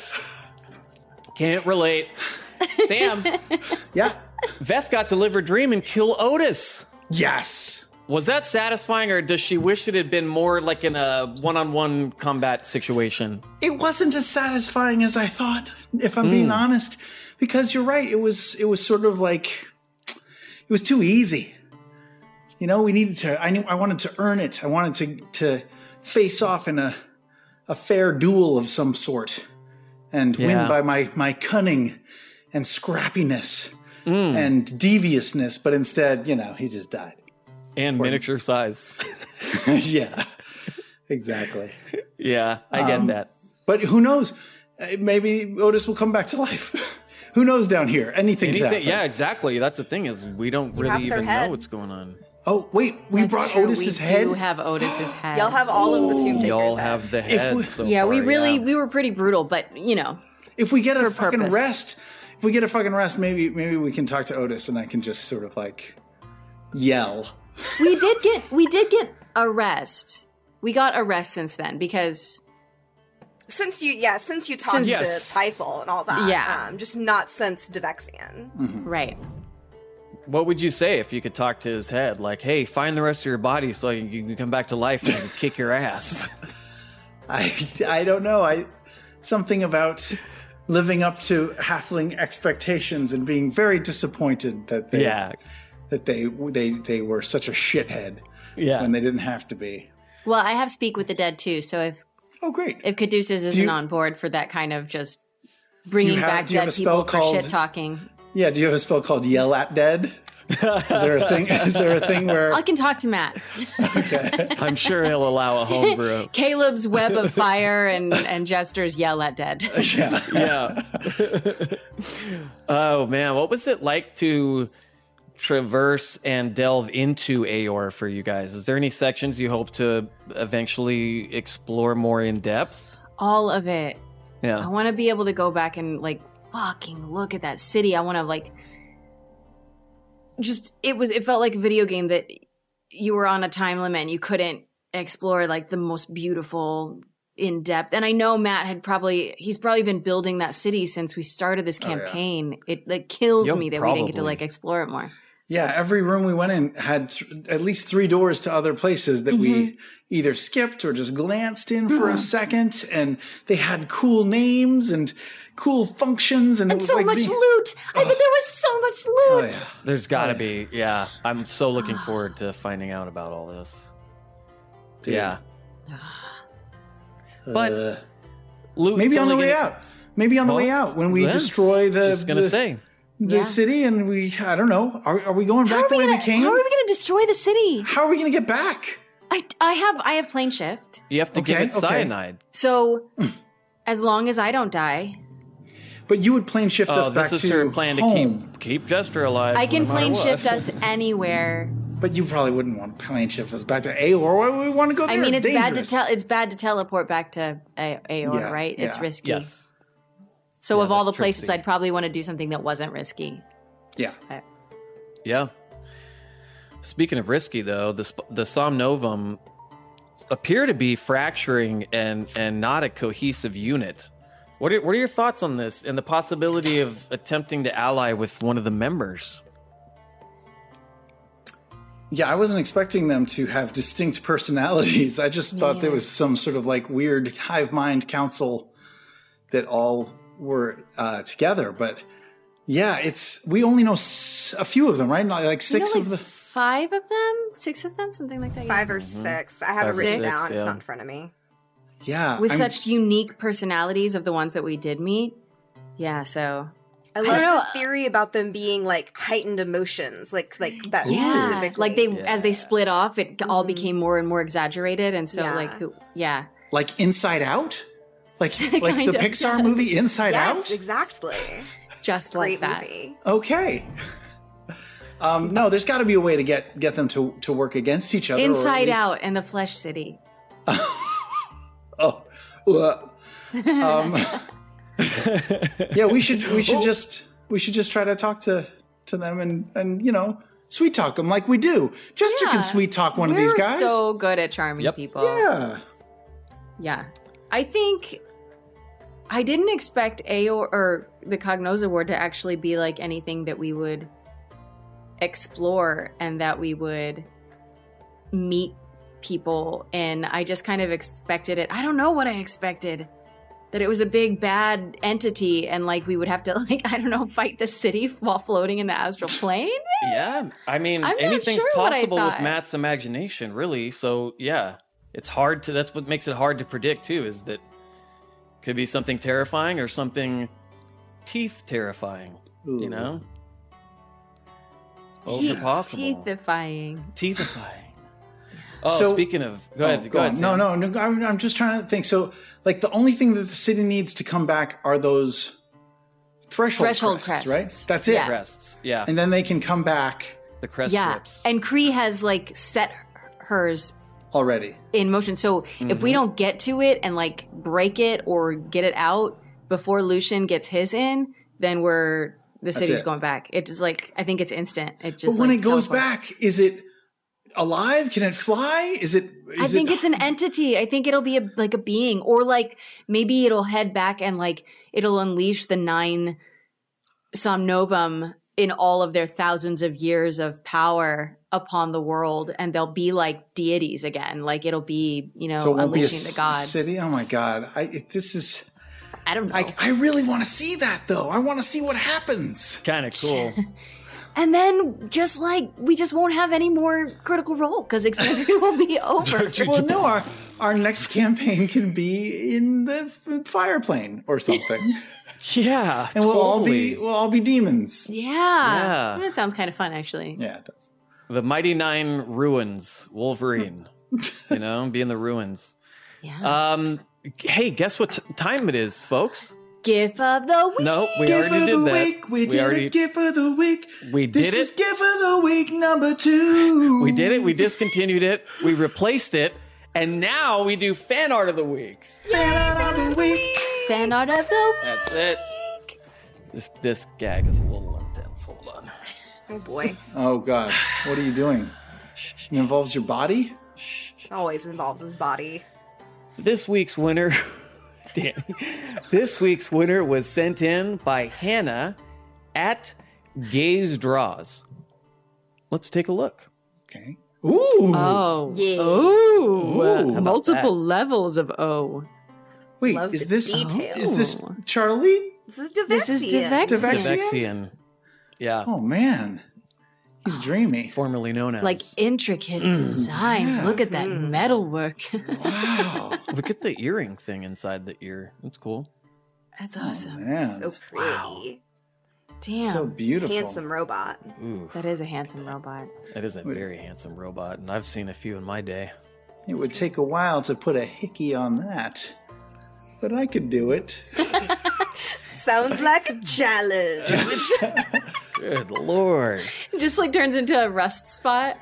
Sam. Yeah. Veth got to live her dream and kill Otis. Yes. Was that satisfying, or does she wish it had been more like in a one-on-one combat situation? It wasn't as satisfying as I thought, if I'm being honest. Because you're right, it was sort of like, it was too easy. We needed to, I wanted to earn it. I wanted to face off in a fair duel of some sort. And win by my cunning and scrappiness and deviousness. But instead, he just died. And miniature size. Yeah, exactly. Yeah, I get that. But who knows? Maybe Otis will come back to life. Who knows down here? Anything can happen. Yeah, exactly. That's the thing, is we don't really even know what's going on. Oh, wait, we brought Otis's head? We do have Otis's head. Y'all have all of the Tomb Taker's Y'all have the head so yeah, far, we were pretty brutal, but, If we get a fucking rest, maybe we can talk to Otis and I can just sort of like yell. We did get a rest. We got a rest since then because since you talked to Typhel and all that, just not since Devexian. Right. What would you say if you could talk to his head? Like, hey, find the rest of your body so you can come back to life and kick your ass. I don't know. Something about living up to halfling expectations and being very disappointed that they were such a shithead when they didn't have to be. Well, I have Speak with the Dead too, so if Caduceus isn't on board for that kind of just bringing back dead people for shit talking. Yeah, do you have a spell called Yell at Dead? Is there a thing? Is there a thing where I can talk to Matt? Okay, I'm sure he'll allow a homebrew. Caleb's web of fire and Jester's Yell at Dead. Yeah. Oh man, what was it like to traverse and delve into Aeor for you guys? Is there any sections you hope to eventually explore more in depth? All of it. Yeah. I want to be able to go back and like fucking look at that city. I want to like it felt like a video game that you were on a time limit and you couldn't explore like the most beautiful in depth. And I know Matt he's probably been building that city since we started this campaign. It like kills me that we didn't get to like explore it more. Yeah, every room we went in had at least 3 doors to other places that we either skipped or just glanced in for a second, and they had cool names and cool functions, and it was so like much loot. I bet there was so much loot. Oh, yeah. There's gotta be. Yeah, I'm so looking forward to finding out about all this. Dude. Yeah. But loot maybe on the way out. Maybe on the way out when we destroy the city, and I don't know. Are we going back the way we came? How are we going to destroy the city? How are we going to get back? I have plane shift. You have to give it cyanide. So as long as I don't die. But you would plane shift us back to this is her plan home. to keep Jester alive. I can plane shift us anywhere. But you probably wouldn't want to plane shift us back to Aeor. Why would we want to go there? I mean, it's dangerous. bad to teleport back to Aeor, right? It's risky. Yes. So of all the places, I'd probably want to do something that wasn't risky. Yeah. Okay. Yeah. Speaking of risky, though, the Somnovum appear to be fracturing and not a cohesive unit. What are your thoughts on this and the possibility of attempting to ally with one of the members? Yeah, I wasn't expecting them to have distinct personalities. I just thought there was some sort of like weird hive mind council that all were together. But yeah, we only know a few of them, right? Like 6 of the 5 of them, 6 of them, something like that. 5 or 6. I have it written down. It's not in front of me. Yeah, with such unique personalities of the ones that we did meet. Yeah, so I love the theory about them being like heightened emotions, like that specifically. Like as they split off, it all became more and more exaggerated, and so like Inside Out, like the Pixar movie Inside Out. Yes, exactly. Just great like that. Movie. Okay. No, there's got to be a way to get them to work against each other. Inside Out and the Flesh City. Yeah, we should just try to talk to them and sweet talk them like we do. Jester can sweet talk one of these guys. We're so good at charming people. Yeah. I think I didn't expect Aeor or the Cognosa Ward to actually be like anything that we would explore and that we would meet people, and I just kind of expected it. I don't know what I expected. That it was a big bad entity and like we would have to fight the city while floating in the astral plane. Yeah. I mean, anything's possible with Matt's imagination, really. So yeah, it's hard to, that's what makes it hard to predict too, is that could be something terrifying or something teeth terrifying, you know? Both are possible. Teethifying. Oh, so, speaking of, go ahead. No, I'm just trying to think. So, like, the only thing that the city needs to come back are those threshold crests, right? That's it. Crests, yeah. And then they can come back. The crest rips. And Kree has, like, set hers already in motion. So, if we don't get to it and, like, break it or get it out before Lucian gets his in, then the city's going back. It's just, like, I think it's instant. It just, but when it goes back, is it alive? Can it fly? I think it's an entity. I think it'll be a being, or like maybe it'll head back and like it'll unleash the 9 Somnovum in all of their thousands of years of power upon the world, and they'll be like deities again. Like it'll be, so it won't unleashing be the gods. City? Oh my god! I don't know. I really want to see that, though. I want to see what happens. Kind of cool. And then we just won't have any more Critical Role because Xfinity will be over. Well, no, our next campaign can be in the fireplane or something. Yeah, and we'll all be demons. Yeah. That sounds kind of fun, actually. Yeah, it does. The Mighty Nine Ruins, Wolverine. Be in the ruins. Yeah. Hey, guess what time it is, folks? GIF of the week. No, we already did that. Week. We did it. GIF of the week. We did This is GIF of the week number 2. We did it. We discontinued it. We replaced it. And now we do fan art of the week. Fan art of the week. Fan art of the week. That's it. This gag is a little intense. Hold on. Oh boy. Oh God. What are you doing? It involves your body? Always involves his body. This week's winner... Damn. This week's winner was sent in by Hannah at Gaze Draws. Let's take a look. Okay. Ooh. Oh. Yeah. Ooh. Multiple that? levels of O. Wait, Love is the this details. is this Charlie? This is Devexian. Devexian. Yeah. Oh man. He's dreamy. Formerly known as. Like intricate designs. Yeah. Look at that metalwork. Wow. Look at the earring thing inside the ear. That's cool. That's awesome. Man. So pretty. Damn. So beautiful. Handsome robot. Ooh, That is a handsome robot. that is a very handsome robot, and I've seen a few in my day. It would take a while to put a hickey on that. But I could do it. Sounds like a challenge. Good Lord. Just like turns into a rust spot.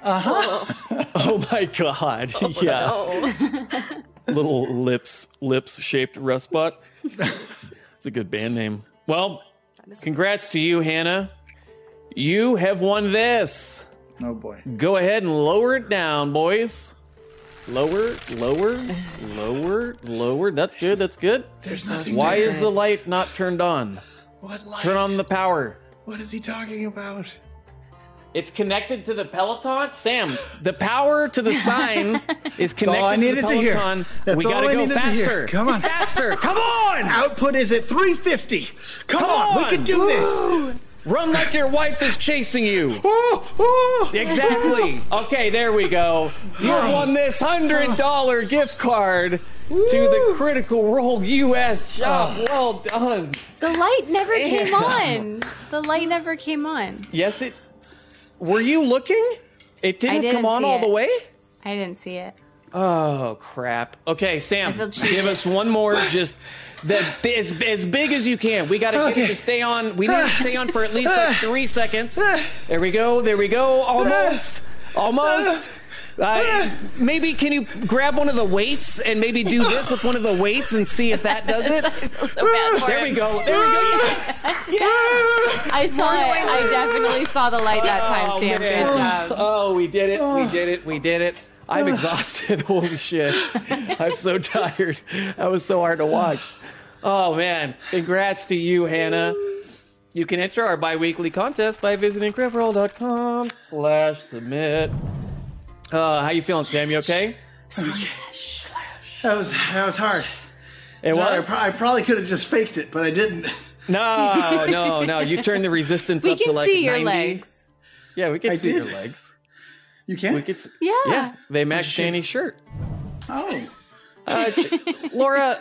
Oh my God. Yeah. Oh. Little lips shaped rust spot. It's a good band name. Well, congrats to you, Hannah. You have won this. Oh boy. Go ahead and lower it down, boys. Lower. That's good. That's good. There's nothing Why there. is the light not turned on? What light? Turn on the power. What is he talking about? It's connected to the Peloton. Sam, the power to the sign is connected all I to the needed to hear. Peloton. That's We all gotta I go needed to hear. faster. Come on. Faster. Come on. Output is at 350. Come on, we on. can do this. Run like your wife is chasing you. Oh. Exactly. Okay, there we go. You won this $100 gift card to the Critical Role US shop. Well done. The light never Damn. came on. The light never came on. Yes, it. Were you looking? It didn't didn't come on see all it. the way? I didn't see it. Oh, crap. Okay, Sam, I feel cheated. give us one more, just as big as you can. We got to get it to stay on. We need to stay on for at least like 3 seconds. There we go. Almost. Maybe can you grab one of the weights and maybe do this with one of the weights and see if that does it? I feel so bad for There him. we go. Yes. I saw it. I definitely saw the light that time, Sam. man. Good job. Oh, we did it. I'm exhausted. Holy shit. I'm so tired. That was so hard to watch. Oh, man. Congrats to you, Hannah. You can enter our bi-weekly contest by visiting critical.com/submit. How you feeling, Sam? You okay? That was hard. It was? I probably could have just faked it, but I didn't. No. You turned the resistance We up to can like see 90. your legs. Yeah, we can I see did. your legs. You can? We could see, Yeah. yeah, they match Danny's shirt. Oh. Laura,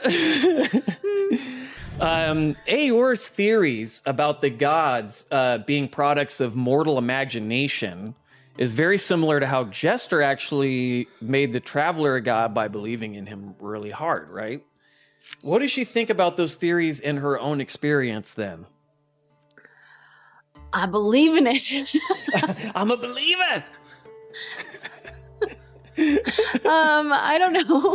Eeyore's theories about the gods being products of mortal imagination is very similar to how Jester actually made the Traveler a god by believing in him really hard, right? What does she think about those theories in her own experience then? I believe in it. I'm a believer! I don't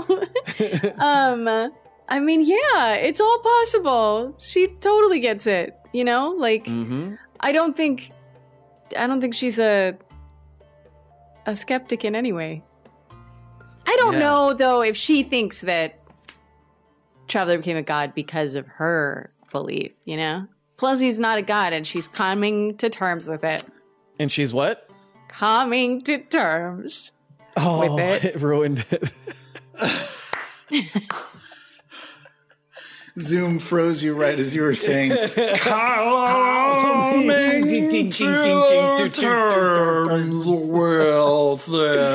know. I mean, yeah, it's all possible. She totally gets it, you know? Like, I don't think she's a skeptic in any way. I don't know, though, if she thinks that Traveler became a god because of her belief, you know? Plus, he's not a god, and she's coming to terms with it. And she's what? Coming to terms Oh, with it. it ruined it. Zoom froze you right as you were saying, terms with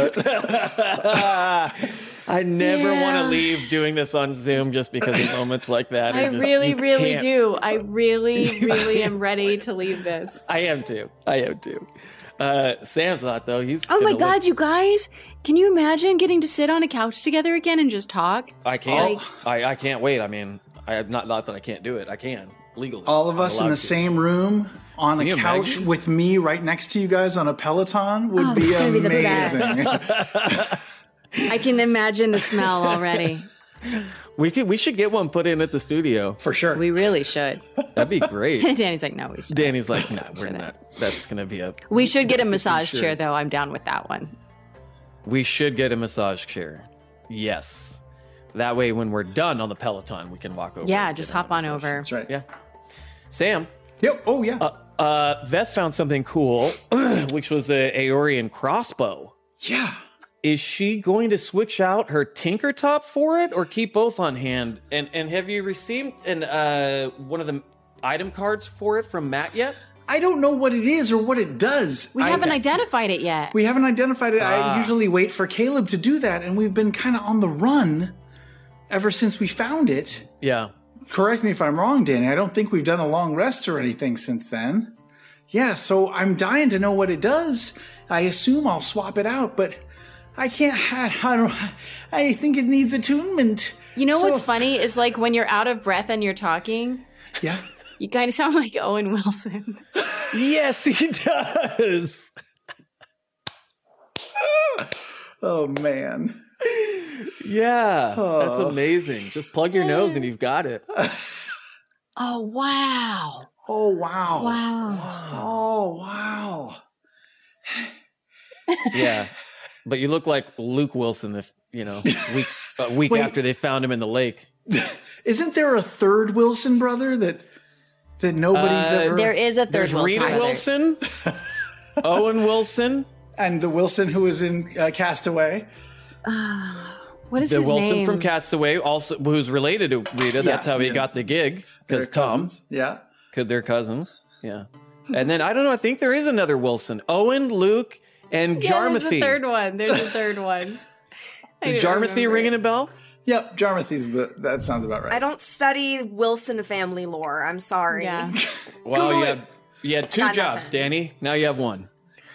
it. I never want to leave doing this on Zoom just because of moments like that. I really do. I really am ready to leave this. I am too. Sam's not, though. He's oh my God, you guys. Can you imagine getting to sit on a couch together again and just talk? I can't. I can't wait. I mean, I have not that I can't do it. I can, legally. All of us in the same room on a couch with me right next to you guys on a Peloton would be amazing. I can imagine the smell already. We should get one put in at the studio. For sure. We really should. That'd be great. Danny's like, no, we should. Danny's like, no, we're not. That's going to be a... We should get a massage chair, though. I'm down with that one. We should get a massage chair. Yes. That way, when we're done on the Peloton, we can walk over. Yeah, just hop on over. That's right. Yeah. Sam. Yep. Oh, yeah. Veth found something cool, which was a Aeorian crossbow. Yeah. Is she going to switch out her Tinker Top for it, or keep both on hand? And have you received one of the item cards for it from Matt yet? I don't know what it is or what it does. We haven't identified it yet. We haven't identified it. I usually wait for Caleb to do that, and we've been kind of on the run ever since we found it. Yeah. Correct me if I'm wrong, Danny. I don't think we've done a long rest or anything since then. Yeah, so I'm dying to know what it does. I assume I'll swap it out, but I can't. I think it needs attunement. You know what's funny is like when you're out of breath and you're talking. Yeah. You kind of sound like Owen Wilson. Yes, he does. Oh man. Yeah, that's amazing. Just plug your nose and you've got it. Oh wow. Oh wow. Wow. Oh wow. Yeah. But you look like Luke Wilson if, a week after they found him in the lake. Isn't there a third Wilson brother that nobody's ever... There is a third There's Wilson. Rita Wilson, Owen Wilson. And the Wilson who was in Castaway. What is the his Wilson name? from Castaway, also who's related to Rita. That's how he got the gig. Because Tom. Yeah. Because they're cousins. Yeah. And then, I don't know, I think there is another Wilson. Owen, Luke, and Jarmathy. There's a third one. Is Jarmathy ringing a bell? Yep, Jarmathy's that sounds about right. I don't study Wilson family lore. I'm sorry. Yeah. Well, you had two jobs, Danny. Now you have one.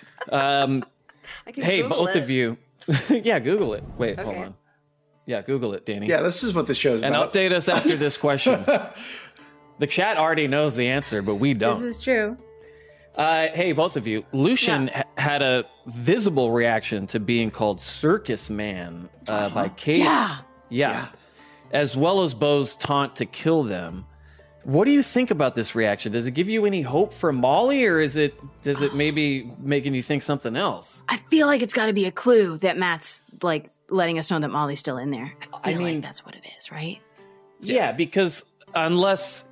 Hey, Google both of you. Yeah, Google it. Wait, Okay. hold on. Yeah, Google it, Danny. Yeah, this is what the show's and about. update us after this question. The chat already knows the answer, but we don't. This is true. Hey, both of you. Lucian had a visible reaction to being called Circus Man by Kate. Yeah. As well as Bo's taunt to kill them. What do you think about this reaction? Does it give you any hope for Molly, or does it maybe making you think something else? I feel like it's got to be a clue that Matt's like letting us know that Molly's still in there. I feel like that's what it is, right? Yeah, because unless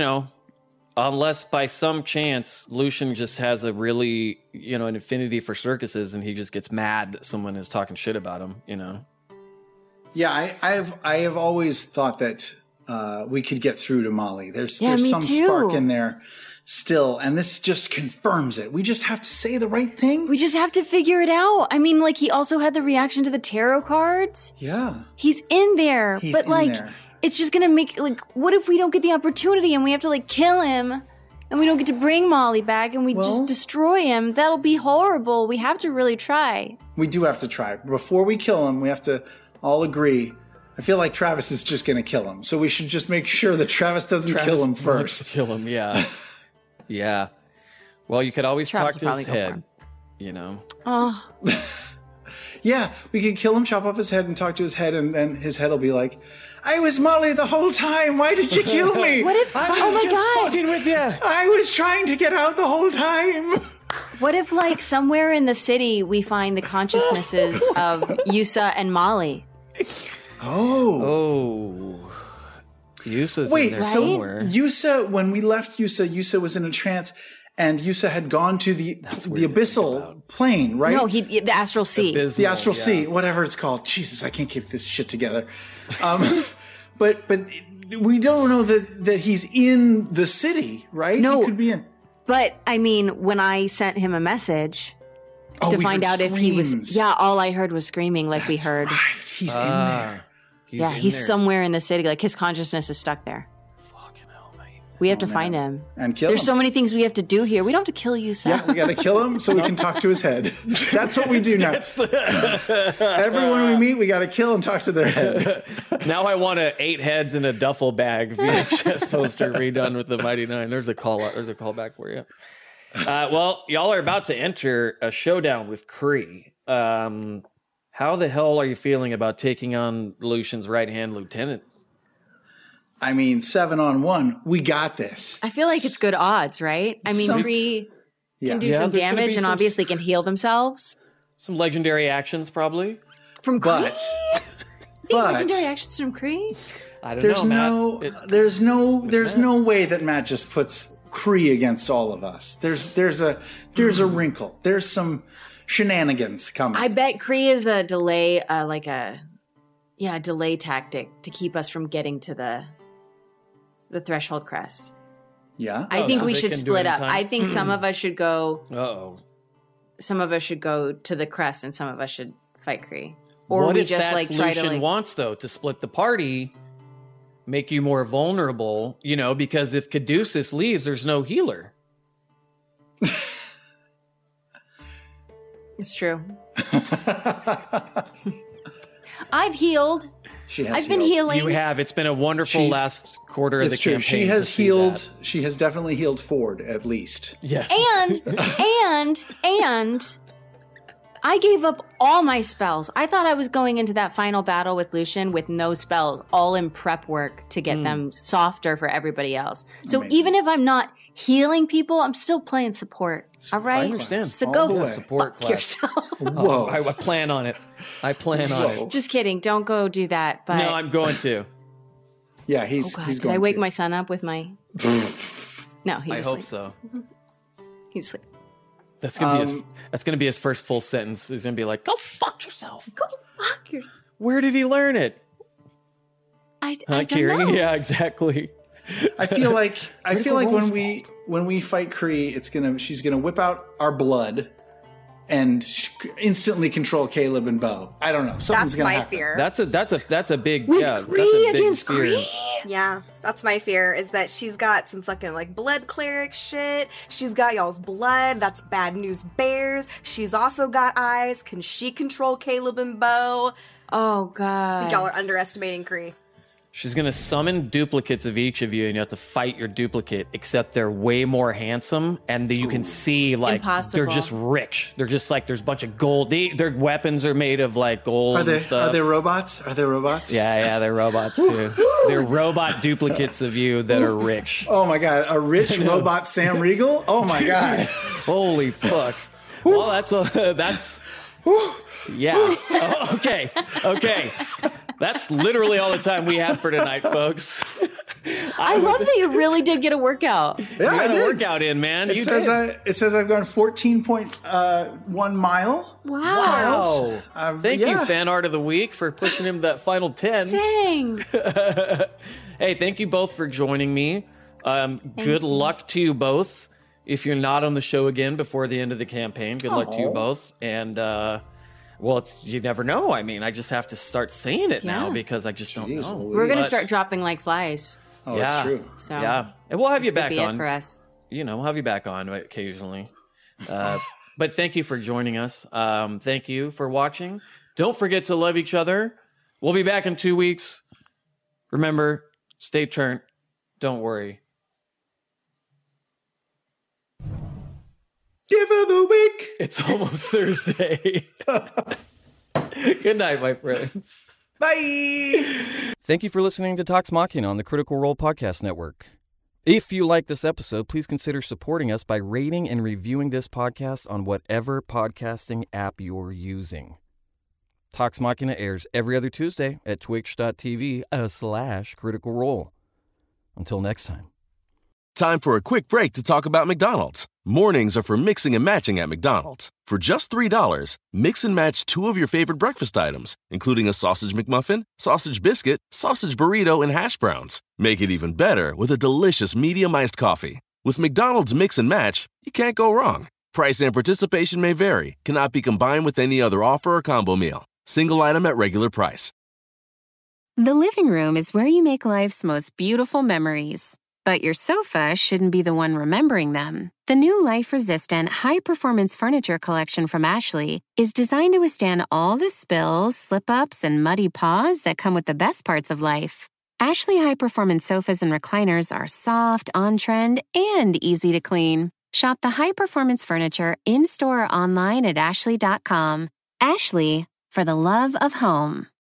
by some chance Lucian just has a really, an affinity for circuses and he just gets mad that someone is talking shit about him, Yeah, I have always thought that we could get through to Molly. There's some too. spark in there still, and this just confirms it. We just have to say the right thing. We just have to figure it out. I mean, like, he also had the reaction to the tarot cards. Yeah. He's in there. He's but in like, there. it's just gonna make, like, what if we don't get the opportunity and we have to, like, kill him and we don't get to bring Molly back and we just destroy him? That'll be horrible. We have to really try. We do have to try. Before we kill him, we have to all agree. I feel like Travis is just going to kill him. So we should just make sure that Travis doesn't kill him first. Kill him, yeah. Yeah. Well, you could always Travis talk to his will probably head, Oh, Yeah, we could kill him, chop off his head, and talk to his head, and then his head will be like, I was Molly the whole time. Why did you kill me? what if, I oh was my just God. fucking with you. I was trying to get out the whole time. What if, like, somewhere in the city we find the consciousnesses of Yusa and Molly? Oh. Yusa's in Wait, there so somewhere. Yusa, when we left Yusa was in a trance, and Yusa had gone to the abyssal plane, right? No, the Astral Sea. The Astral Sea, whatever it's called. Jesus, I can't keep this shit together. But we don't know that he's in the city, right? No. He could be in. But I mean, when I sent him a message to we find heard out if he was, screams. all I heard was screaming, like we heard. Right, he's in there. He's somewhere in the city. Like his consciousness is stuck there. Fucking hell, mate. We have to find him And kill There's him. so many things we have to do here. We don't have to kill you, Seth. Yeah, we got to kill him so we can talk to his head. That's what we do now. Everyone we meet, we got to kill and talk to their head. Now I want a 8 heads in a duffel bag VHS poster redone with the Mighty Nine. There's a callback for you. Well, y'all are about to enter a showdown with Kree. How the hell are you feeling about taking on Lucian's right-hand lieutenant? I mean, 7-on-1, we got this. I feel like it's good odds, right? I mean, Kree can do some there's gonna damage be and some- obviously can heal themselves. Some legendary actions, probably. From Kree? But Legendary actions from Kree? I don't there's know, Matt. there's no way that Matt just puts Kree against all of us. There's a wrinkle. There's some shenanigans coming. I bet Kree is a delay, delay tactic to keep us from getting to the threshold crest. Yeah. I think so we they should can do it split in up. time? I think some of us should go. Uh-oh. Some of us should go to the crest, and some of us should fight Kree. Or What we if just that's like try Lucian to like. wants, though, to split the party, make you more vulnerable, because if Caduceus leaves, there's no healer. It's true. I've healed. She has I've been healed. healing. You have. It's been a wonderful She's- last quarter of the It's true. campaign. She has to see healed. that. She has definitely healed Ford, at least. Yes. And I gave up all my spells. I thought I was going into that final battle with Lucian with no spells, all in prep work to get them softer for everybody else. So Amazing. even if I'm not healing people, I'm still playing support. All right? I understand. So All go the way. Support fuck class. yourself. Whoa. I plan on it. I plan on it. Just kidding. Don't go do that. But No, I'm going to. Yeah, he's oh God, he's did going I wake to. my son up with my? No, he's I asleep. hope so. He's asleep. That's gonna be his first full sentence. He's gonna be like, "Go fuck yourself." Go fuck your. Where did he learn it? I Huh, don't Kiri? know. Yeah, exactly. I feel like Role's when we fight Kree, she's gonna whip out our blood and instantly control Caleb and Bo. I don't know. Something's That's gonna my happen. fear. That's a big With that's a Kree big against fear. Kree? Yeah, that's my fear, is that she's got some fucking like blood cleric shit. She's got y'all's blood. That's bad news bears. She's also got eyes. Can she control Caleb and Bo? Oh I God. think y'all are underestimating Kree. She's gonna summon duplicates of each of you, and you have to fight your duplicate. Except they're way more handsome, and you can see like Impossible. they're just rich. They're just like there's a bunch of gold. Their weapons are made of like gold Are and they stuff. are they robots? Are they robots? Yeah, they're robots too. They're robot duplicates of you that are rich. Oh my god, a rich robot Sam Riegel? Oh my god. Holy fuck! Well, that's yeah. Oh, okay. That's literally all the time we have for tonight, folks. I love that you really did get a workout. Yeah, You I got a did. workout in, man. It You says did. it says I've gone 14.1 mile. Wow. Thank you, yeah. Fan Art of the Week, for pushing him that final 10. Dang. Hey, thank you both for joining me. Good luck to you both. If you're not on the show again before the end of the campaign, good luck to you both. And, well, you never know. I mean, I just have to start saying it now Yeah. because I just don't Jeez know. Louise. We're gonna But- start dropping like flies. Oh, that's true. So Yeah. And we'll have you this could back be on. it for us. We'll have you back on occasionally. But thank you for joining us. Thank you for watching. Don't forget to love each other. We'll be back in 2 weeks. Remember, stay turned. Don't worry. Give her the week. It's almost Thursday. Good night, my friends. Bye. Thank you for listening to Talks Machina on the Critical Role Podcast Network. If you like this episode, please consider supporting us by rating and reviewing this podcast on whatever podcasting app you're using. Talks Machina airs every other Tuesday at twitch.tv/Critical Role. Until next time. Time for a quick break to talk about McDonald's. Mornings are for mixing and matching at McDonald's. For just $3, mix and match 2 of your favorite breakfast items, including a sausage McMuffin, sausage biscuit, sausage burrito, and hash browns. Make it even better with a delicious medium iced coffee. With McDonald's Mix and Match, you can't go wrong. Price and participation may vary. Cannot be combined with any other offer or combo meal. Single item at regular price. The living room is where you make life's most beautiful memories. But your sofa shouldn't be the one remembering them. The new life-resistant, high-performance furniture collection from Ashley is designed to withstand all the spills, slip-ups, and muddy paws that come with the best parts of life. Ashley high-performance sofas and recliners are soft, on-trend, and easy to clean. Shop the high-performance furniture in-store or online at ashley.com. Ashley, for the love of home.